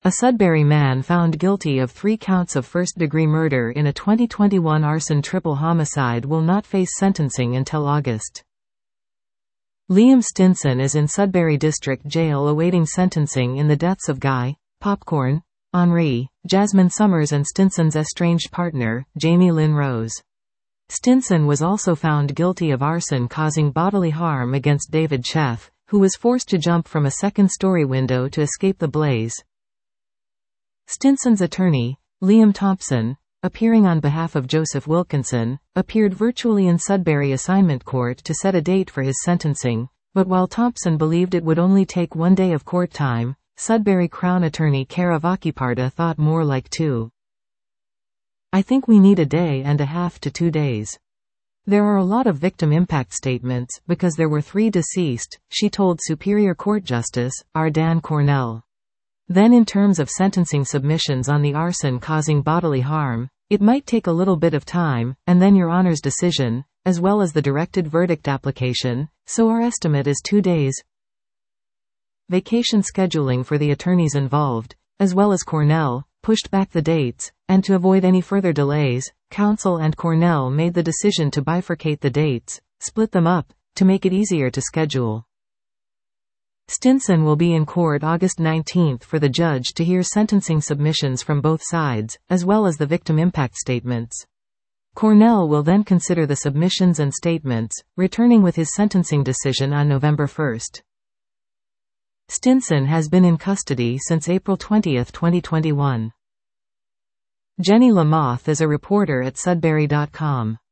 A Sudbury man found guilty of 3 counts of first-degree murder in a 2021 arson triple homicide will not face sentencing until August. Liam Stinson is in Sudbury District Jail awaiting sentencing in the deaths of Guy Popcorn Henry, Jasmine Summers and Stinson's estranged partner, Jamie Lynn Rose. Stinson was also found guilty of arson causing bodily harm against David Sheff, who was forced to jump from a second-story window to escape the blaze. Stinson's attorney, Liam Thompson, appearing on behalf of Joseph Wilkinson, appeared virtually in Sudbury Assignment Court to set a date for his sentencing, but while Thompson believed it would only take 1 day of court time, Sudbury Crown Attorney Kara Vakiparda thought more like 2. "I think we need a day and a half to 2 days. There are a lot of victim impact statements, because there were 3 deceased," she told Superior Court Justice R. Dan Cornell. Then in terms of sentencing submissions on the arson causing bodily harm, it might take a little bit of time, and then Your Honor's decision, as well as the directed verdict application, so our estimate is 2 days. Vacation scheduling for the attorneys involved, as well as Cornell, pushed back the dates, and to avoid any further delays, counsel and Cornell made the decision to bifurcate the dates, split them up, to make it easier to schedule. Stinson will be in court August 19 for the judge to hear sentencing submissions from both sides, as well as the victim impact statements. Cornell will then consider the submissions and statements, returning with his sentencing decision on November 1. Stinson has been in custody since April 20, 2021. Jenny Lamoth is a reporter at Sudbury.com.